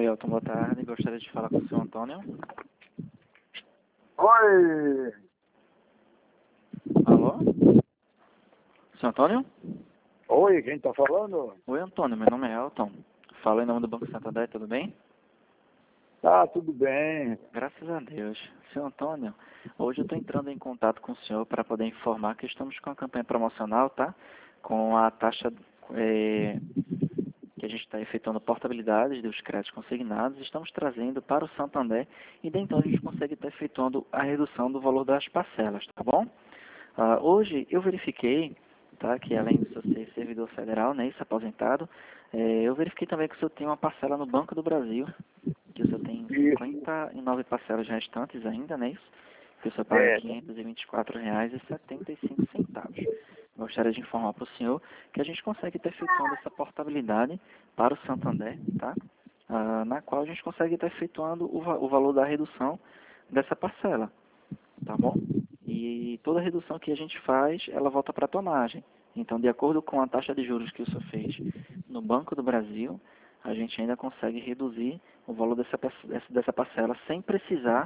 Oi, Elton, boa tarde. Gostaria de falar com o senhor Antônio. Oi, Alô? Senhor Antônio? oi, quem tá falando? Oi, Antônio, meu nome é Elton. Falo em nome do Banco Santander, tudo bem? Tá, tudo bem. Graças a Deus. Senhor Antônio, hoje eu estou entrando em contato com o senhor para poder informar que estamos com a campanha promocional, tá? Com a taxa que a gente está efetuando portabilidade dos créditos consignados, estamos trazendo para o Santander e daí então a gente consegue estar efetuando a redução do valor das parcelas, tá bom? Hoje eu verifiquei, tá, que além de o senhor ser servidor federal, né, isso aposentado, eu verifiquei também que o senhor tem uma parcela no Banco do Brasil, que o senhor tem Isso, 59 parcelas restantes ainda, não é isso? Que o senhor paga é, R$ 524,75. Gostaria de informar para o senhor que a gente consegue estar efetuando essa portabilidade para o Santander, tá? Na qual a gente consegue estar efetuando o valor da redução dessa parcela, tá bom? E toda redução que a gente faz, ela volta para a tua margem. Então, de acordo com a taxa de juros que o senhor fez no Banco do Brasil, a gente ainda consegue reduzir o valor dessa parcela sem precisar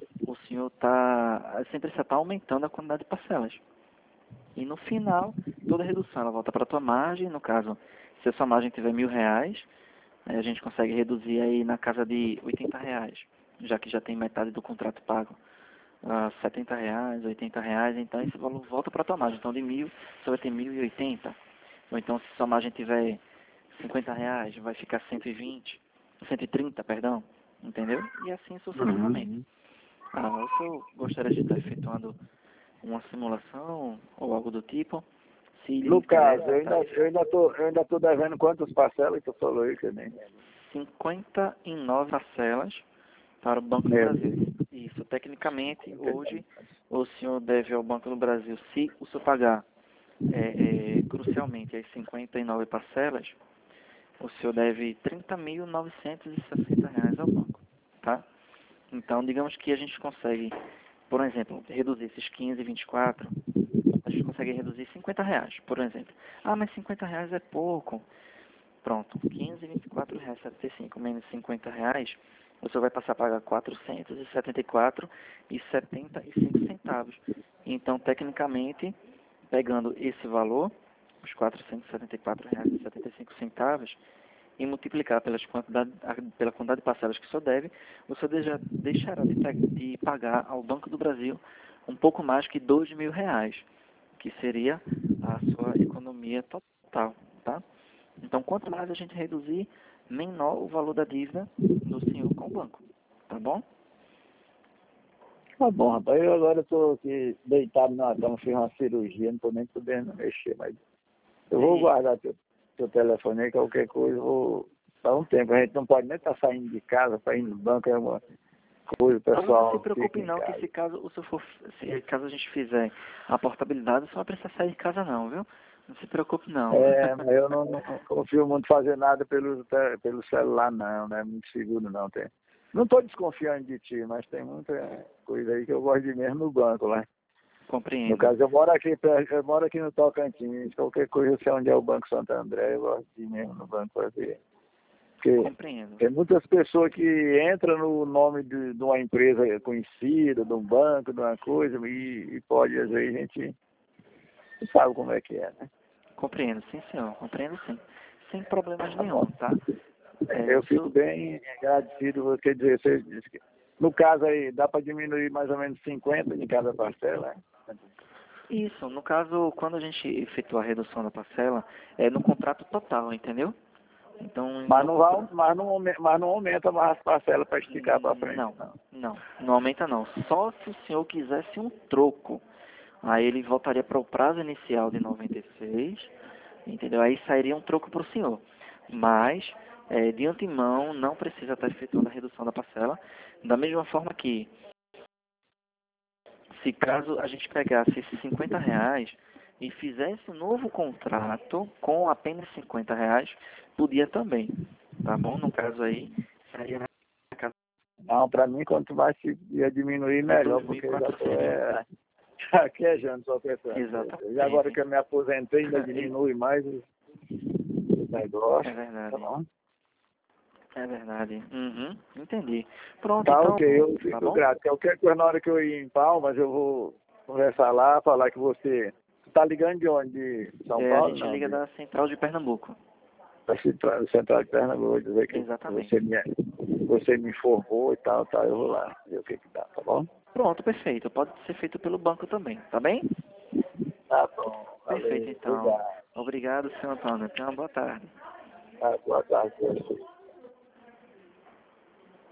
sem precisar estar aumentando a quantidade de parcelas. E no final, toda redução ela volta para a tua margem. No caso, se a sua margem tiver R$ 1.000, aí a gente consegue reduzir aí na casa de R$ 80, já que já tem metade do contrato pago. R$ 70, R$ 80, então esse valor volta para a tua margem. Então de 1.000, você vai ter 1.080. Ou então se sua margem tiver R$ 50, vai ficar 130, perdão. Entendeu? E assim sucessivamente. O senhor gostaria de estar efetuando uma simulação ou algo do tipo? Se lhe no caso, interessa, tá? eu ainda tô devendo quantas parcelas que eu falou aí, que nem 59 parcelas para o Banco do mesmo. Brasil. Isso, tecnicamente, hoje, o senhor deve ao Banco do Brasil, se o senhor pagar crucialmente as 59 parcelas, o senhor deve R$ 30.960 ao banco, tá? Então, digamos que a gente consegue, por exemplo, reduzir esses 15 e 24, a gente consegue reduzir R$ 50, por exemplo. Mas R$ 50 é pouco. Pronto, 15 e R$ 24,75 menos R$ 50, o senhor vai passar a pagar R$ 474,75. Então, tecnicamente, pegando esse valor, os R$ 474,75, e multiplicar pela quantidade de parcelas que o senhor deve, o senhor deixará de pagar ao Banco do Brasil um pouco mais que R$ 2.000, que seria a sua economia total, tá? Então, quanto mais a gente reduzir, menor o valor da dívida do senhor com o banco, tá bom? Tá bom, rapaz, eu agora tô aqui deitado na cama, fiz uma cirurgia, não tô nem podendo mexer, mas eu vou E guardar teu telefone aí, qualquer coisa, eu vou... Faz um tempo, a gente não pode nem estar saindo de casa para ir no banco, é uma coisa, o não se pessoal preocupe fica em não, que casa. caso a gente fizer a portabilidade, você não vai precisar sair de casa não, viu? Não se preocupe não. Mas eu não confio muito em fazer nada pelo celular, não, não é muito seguro, não. Não estou desconfiando de ti, mas tem muita coisa aí que eu gosto de ir mesmo no banco lá. No Compreendo. caso, eu moro aqui no Tocantins, qualquer coisa, eu sei onde é o Banco Santo André, eu gosto de ir mesmo no banco fazer. Porque Compreendo. tem muitas pessoas que entram no nome de uma empresa conhecida, de um banco, de uma coisa, e pode, às vezes, a gente não sabe como é que é, né? Compreendo, sim senhor. Compreendo sim. Sem problemas Tá bom. nenhum, tá? Eu fico bem agradecido, quer dizer, você disse que, no caso aí, dá para diminuir mais ou menos 50 de cada parcela, né? Isso, no caso, quando a gente efetua a redução da parcela, é no contrato total, entendeu? Então, Mas no contrato... mas não aumenta mais as parcelas para esticar para frente, Não, não. não aumenta não. Só se o senhor quisesse um troco. Aí ele voltaria para o prazo inicial de 96, entendeu? Aí sairia um troco para o senhor. Mas, de antemão, não precisa estar efetuando a redução da parcela. Da mesma forma que, se caso a gente pegasse esses R$ 50 e fizesse um novo contrato com apenas R$ 50, podia também, tá bom? No caso aí, sairia na casa Não, para mim, quanto mais se ia diminuir, de melhor, porque eu já estou 2.400. aquejando só pensando. E agora Exatamente. que eu me aposentei, ainda diminui mais o negócio. É Tá verdade. bom? É verdade. Uhum, entendi. Pronto, Tá, então. ok, eu Tá fico bom? grato. Qualquer coisa na hora que eu ir em Palmas, eu vou conversar lá, falar que você tá ligando de onde? De São A Paulo? gente Não, liga da Central de Pernambuco. da Central de Pernambuco, dizer que Exatamente. você me informou e tal, eu vou lá ver o que dá, tá bom? Pronto, perfeito. Pode ser feito pelo banco também, tá bem? Tá bom, Perfeito, valeu, então. obrigado. Obrigado, senhor Antônio. Tenha uma boa tarde. Tá, boa tarde.